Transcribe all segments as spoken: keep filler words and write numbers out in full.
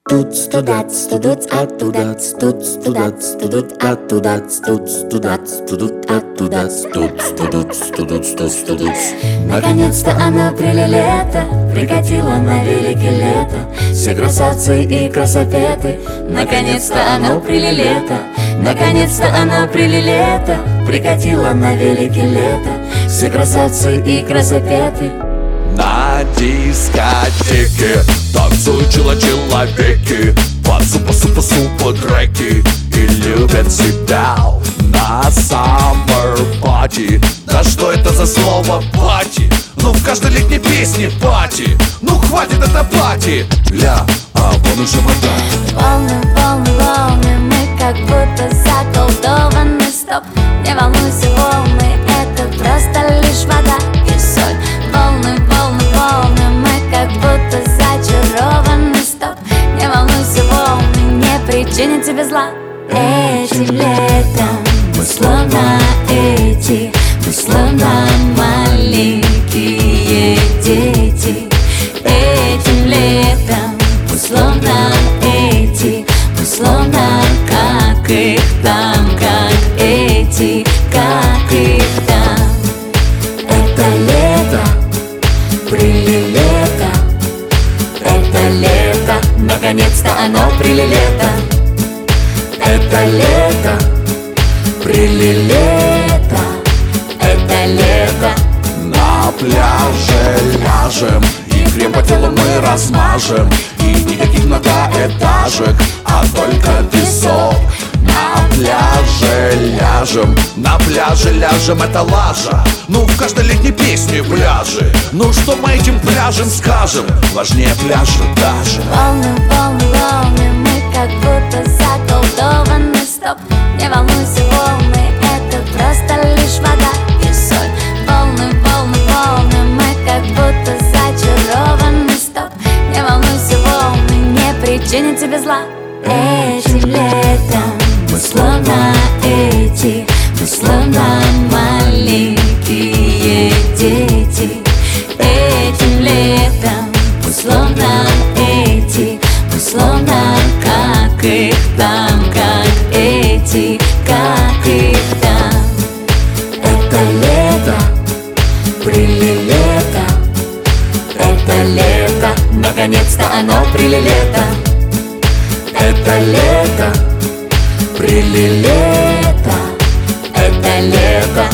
Тут студат, студут, оттуда, тут студат, студут, оттуда, тут студат, студут, оттуда, тут студут, студут, студ, студут. Наконец-то оно прилето, прикатило на велике лето. Все красавцы и красопеты. Наконец-то оно прилето, наконец-то оно прилето, прикатило на велике лето. Все красавцы и красопеты. На дискотеке танцуют человеки, под супа-супа-супа треки и любят себя на summer party. Да что это за слово пати? Ну в каждой летней песне пати. Ну хватит это пати. Ля, а вон уже вода. Волны, волны, волны, мы как будто заколдованы. Стоп, не волнуйся, волны, это просто лишь вода и соль. Волны, волны, волны, мы как будто зачарованы. Стоп, не волнуйся, волны, не причинят тебе зла. Этим летом мы словно эти, мы словно маленькие дети. Этим летом мы словно эти, мы словно как их там, как эти, как их там. Это лето, прилилето, это лето, наконец-то оно прилилето. Это лето, прилилето, это лето. На пляже ляжем и крем по телу мы размажем. И никаких многоэтажек, а только песок. На пляже ляжем, на пляже ляжем, это лажа. Ну в каждой летней песне пляжи. Ну что мы этим пляжем скажем? Важнее пляжа даже. Волны, волны, волны, мы как будто заколдованы. Стоп, не волнуйся, волны, это просто лишь вода и соль. Волны, волны, волны, мы как будто зачарованы. Стоп, не волнуйся, волны, не причинят тебе зла. Этим летом мы словно эти, мы словно маленькие дети. Этим летом мы словно эти, мы словно как их там, как эти, как их там. Это лето, прилилето, это лето, наконец-то оно прилилето. Это лето, прилилето, это лето.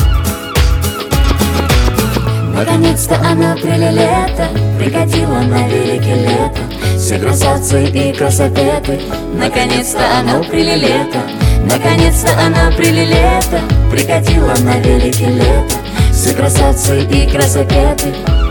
Наконец-то оно прилилето, прикатило на велике лето. Все красавцы и красопеты. Наконец-то оно прилилето, наконец-то оно прилилето, прикатило на велике лето. Все красавцы и красопеты.